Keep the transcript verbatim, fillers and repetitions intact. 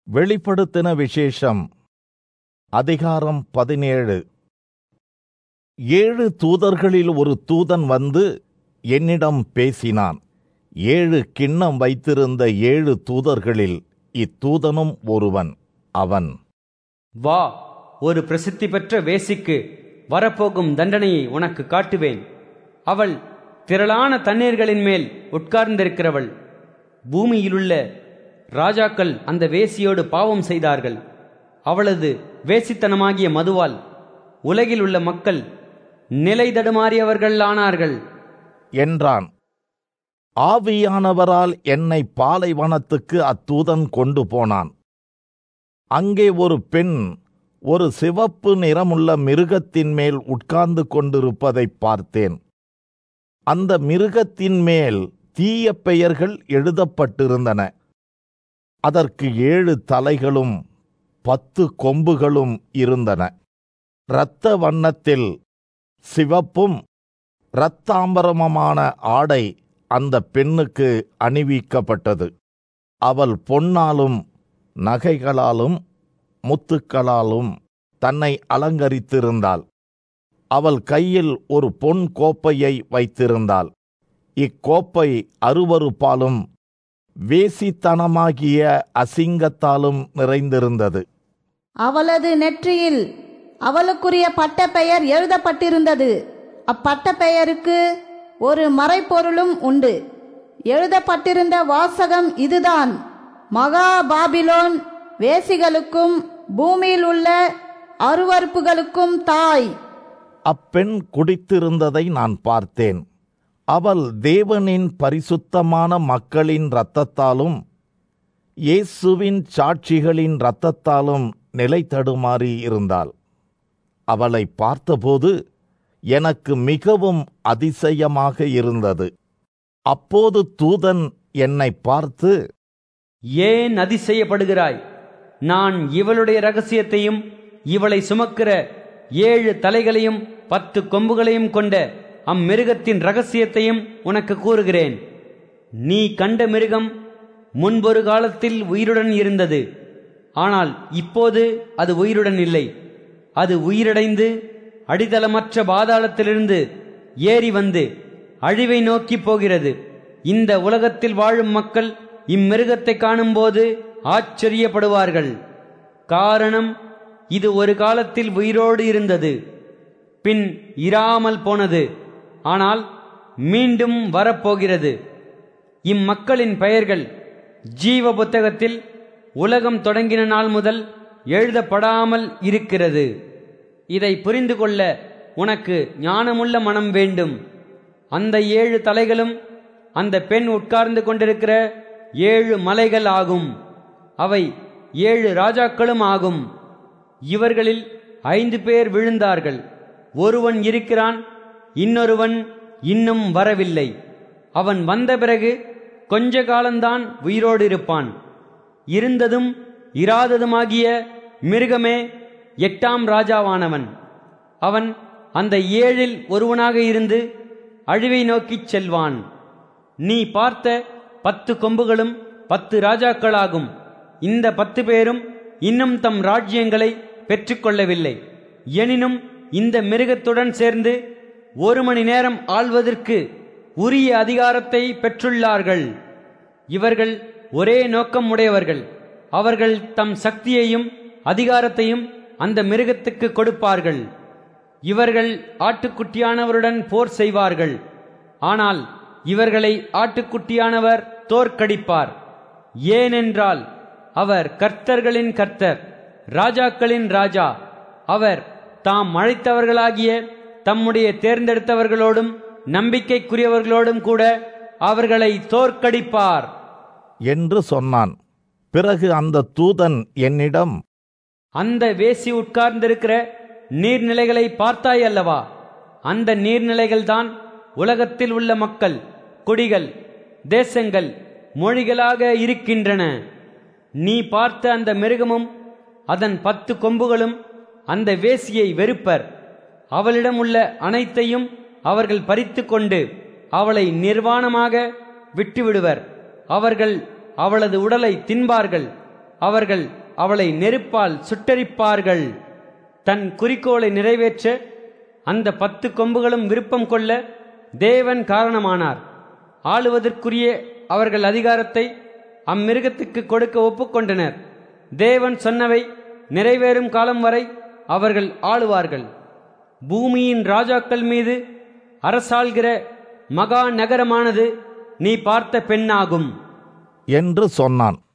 வெளிப்படுத்தின விசேஷம் அதிகாரம் பதினேழு. ஏழு தூதர்களில் ஒரு தூதன் வந்து என்னிடம் பேசினான். ஏழு கிண்ணம் வைத்திருந்த ஏழு தூதர்களில் இத்தூதனும் ஒருவன். அவன், வா, ஒரு பிரசித்தி பெற்ற வேசிக்கு வரப்போகும் தண்டனையை உனக்கு காட்டுவேன். அவள் திரளான தண்ணீர்களின் மேல் உட்கார்ந்திருக்கிறவள். பூமியிலுள்ள ராஜாக்கள் அந்த வேசியோடு பாவம் செய்தார்கள். அவளது வேசித்தனமாகிய மதுவால் உலகில் உள்ள மக்கள் நிலை தடுமாறியவர்கள் ஆனார்கள் என்றான். ஆவியானவரால் என்னை பாலைவனத்துக்கு அத்தூதன் கொண்டு போனான். அங்கே ஒரு பெண் ஒரு சிவப்பு நிறமுள்ள மிருகத்தின் மேல் உட்கார்ந்து கொண்டிருப்பதைப் பார்த்தேன். அந்த மிருகத்தின் மேல் தீய பெயர்கள் எழுதப்பட்டிருந்தன. அதற்கு ஏழு தலைகளும் பத்து கொம்புகளும் இருந்தன. இரத்த வண்ணத்தில் சிவப்பும் இரத்தாம்பரமுமான ஆடை அந்த பெண்ணுக்கு அணிவிக்கப்பட்டது. அவள் பொன்னாலும் நகைகளாலும் முத்துக்களாலும் தன்னை அலங்கரித்திருந்தாள். அவள் கையில் ஒரு பொன் கோப்பையை வைத்திருந்தாள். இக்கோப்பை அருவருப்பாலும் வேசித்தனமாகிய அசிங்கத்தாலும் நிறைந்திருந்தது. அவளது நெற்றியில் அவளுக்குரிய பட்ட பெயர் எழுதப்பட்டிருந்தது. அப்பட்ட பெயருக்கு ஒரு மறைப்பொருளும் உண்டு. எழுதப்பட்டிருந்த வாசகம் இதுதான்: மகா பாபிலோன், வேசிகளுக்கும் பூமியில் உள்ள அருவருப்புகளுக்கும் தாய். அப்பெண் குடித்திருந்ததை நான் பார்த்தேன். அவள் தேவனின் பரிசுத்தமான மக்களின் இரத்தத்தாலும் இயேசுவின் சாட்சிகளின் இரத்தத்தாலும் நிலை தடுமாறி இருந்தாள். அவளை பார்த்தபோது எனக்கு மிகவும் அதிசயமாக இருந்தது. அப்போது தூதன் என்னை பார்த்து, ஏன் அதிசயப்படுகிறாய்? நான் இவளுடைய இரகசியத்தையும் இவளை சுமக்கிற ஏழு தலைகளையும் பத்து கொம்புகளையும் கொண்ட அம்மிருகத்தின் இரகசியத்தையும் உனக்கு கூறுகிறேன். நீ கண்ட மிருகம் முன்பொரு காலத்தில் உயிருடன் இருந்தது. ஆனால் இப்போது அது உயிருடன் இல்லை. அது உயிரடைந்து அடித்தளமற்ற பாதாளத்திலிருந்து ஏறி வந்து அழிவை நோக்கி போகிறது. இந்த உலகத்தில் வாழும் மக்கள் இம்மிருகத்தை காணும்போது ஆச்சரியப்படுவார்கள். காரணம், இது ஒரு காலத்தில் உயிரோடு இருந்தது, பின் இராமல் போனது, ஆனால் மீண்டும் வரப்போகிறது. இம்மக்களின் பெயர்கள் ஜீவ புத்தகத்தில் உலகம் தொடங்கின நாள் முதல் எழுதப்படாமல் இருக்கிறது. இதை புரிந்து கொள்ள உனக்கு ஞானமுள்ள மனம் வேண்டும். அந்த ஏழு தலைகளும் அந்த பெண் உட்கார்ந்து கொண்டிருக்கிற ஏழு மலைகள் ஆகும். அவை ஏழு ராஜாக்களும் ஆகும். இவர்களில் ஐந்து பேர் விழுந்தார்கள். ஒருவன் இருக்கிறான், இன்னொருவன் இன்னும் வரவில்லை. அவன் வந்த பிறகு கொஞ்ச காலம்தான் உயிரோடு இருப்பான். இருந்ததும் இராததுமாகிய மிருகமே எட்டாம் ராஜாவானவன். அவன் அந்த ஏழில் ஒருவனாக இருந்து அழிவை நோக்கிச் செல்வான். நீ பார்த்த பத்து கொம்புகளும் பத்து ராஜாக்களாகும். இந்த பத்து பேரும் இன்னும் தம் ராஜ்யங்களை பெற்றுக்கொள்ளவில்லை. எனினும் இந்த மிருகத்துடன் சேர்ந்து ஒரு மணி நேரம் ஆள்வதற்கு உரிய அதிகாரத்தை பெற்றுள்ளார்கள். இவர்கள் ஒரே நோக்கம் உடையவர்கள். அவர்கள் தம் சக்தியையும் அதிகாரத்தையும் அந்த மிருகத்துக்கு கொடுப்பார்கள். இவர்கள் ஆட்டுக்குட்டியானவருடன் போர் செய்வார்கள். ஆனால் இவர்களை ஆட்டுக்குட்டியானவர் தோற்கடிப்பார். ஏனென்றால் அவர் கர்த்தர்களின் கர்த்தர், ராஜாக்களின் ராஜா. அவர் தாம் அழைத்தவர்களாகிய தம்முடைய தேர்ந்தெடுத்தவர்களோடும் நம்பிக்கைக்குரியவர்களோடும் கூட அவர்களை தோற்கடிப்பார் என்று சொன்னான். பிறகு அந்த தூதன் என்னிடம், அந்த வேசி உட்கார்ந்திருக்கிற நீர்நிலைகளை பார்த்தாய் அல்லவா? அந்த நீர்நிலைகள்தான் உலகத்தில் உள்ள மக்கள், குடிகள், தேசங்கள், மொழிகளாக இருக்கின்றன. நீ பார்த்த அந்த மிருகமும் அதன் பத்து கொம்புகளும் அந்த வேசியை வெறுப்பர். அவளிடம் உள்ள அனைத்தையும் அவர்கள் பறித்து கொண்டு அவளை நிர்வாணமாக விட்டுவிடுவர். அவர்கள் அவளது உடலை தின்பார்கள். அவர்கள் அவளை நெருப்பால் சுட்டெரிப்பார்கள். தன் குறிக்கோளை நிறைவேற்ற அந்த பத்து கொம்புகளும் விருப்பம் கொள்ள தேவன் காரணமானார். ஆளுவதற்குரிய அவர்கள் அதிகாரத்தை அம்மிருகத்துக்கு கொடுக்க ஒப்புக்கொண்டனர். தேவன் சொன்னவை நிறைவேறும் காலம் வரை அவர்கள் ஆளுவார்கள். பூமியின் ராஜாக்கள் மீது அரசாள்கிற மகா நகரமானது நீ பார்த்த பெண்ணாகும் என்று சொன்னான்.